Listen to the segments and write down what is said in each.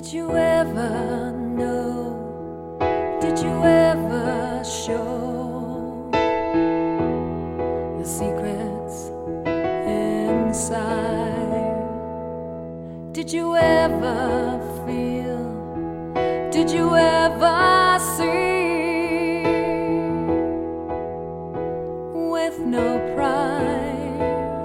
Did you ever know? Did you ever show the secrets inside? Did you ever feel? Did you ever see? With no pride,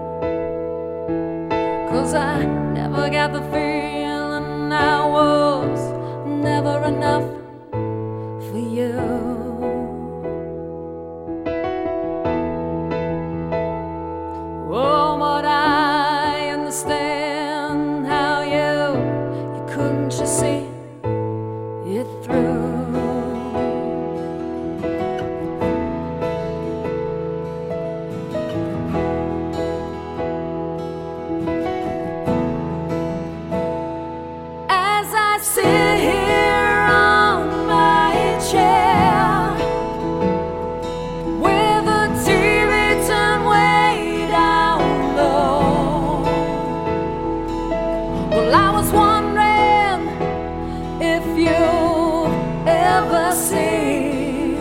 'cause I never got the feeling I was never enough for you. Oh, but I understand how you couldn't just see it through. Sit here on my chair with the TV turned way down low. Well, I was wondering if you ever see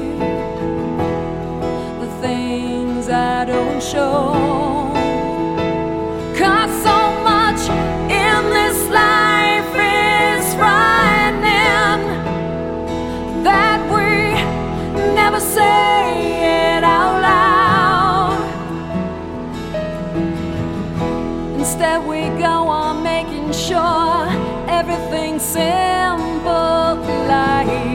the things I don't show. 'Cause so much in this life is frightening that we never say it out loud. Instead we go on making sure everything's simple, like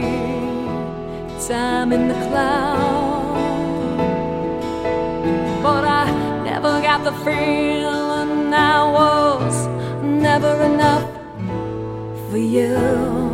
time in the cloud. But I never got the feeling I was never enough for you.